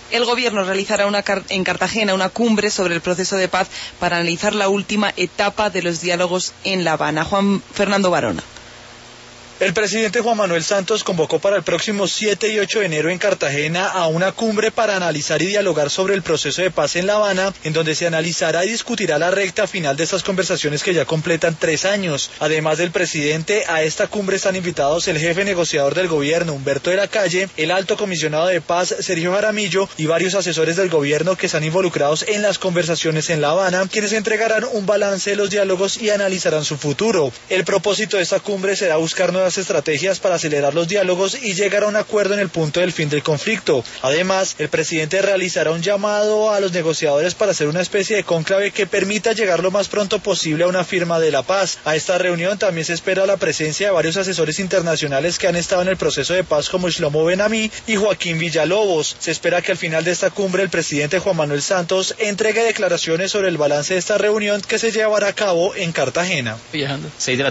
El gobierno realizará en Cartagena una cumbre sobre el proceso de paz para analizar la última etapa de los diálogos en La Habana. Juan Fernando Barona. El presidente Juan Manuel Santos convocó para el próximo 7 y 8 de enero en Cartagena a una cumbre para analizar y dialogar sobre el proceso de paz en La Habana, en donde se analizará y discutirá la recta final de estas conversaciones que ya completan 3 años. Además del presidente, a esta cumbre están invitados el jefe negociador del gobierno, Humberto de la Calle, el alto comisionado de paz, Sergio Jaramillo, y varios asesores del gobierno que están involucrados en las conversaciones en La Habana, quienes entregarán un balance de los diálogos y analizarán su futuro. El propósito de esta cumbre será buscar nuevas estrategias para acelerar los diálogos y llegar a un acuerdo en el punto del fin del conflicto. Además, el presidente realizará un llamado a los negociadores para hacer una especie de cónclave que permita llegar lo más pronto posible a una firma de la paz. A esta reunión también se espera la presencia de varios asesores internacionales que han estado en el proceso de paz, como Shlomo Ben-Ami y Joaquín Villalobos. Se espera que al final de esta cumbre el presidente Juan Manuel Santos entregue declaraciones sobre el balance de esta reunión que se llevará a cabo en Cartagena. 6 de la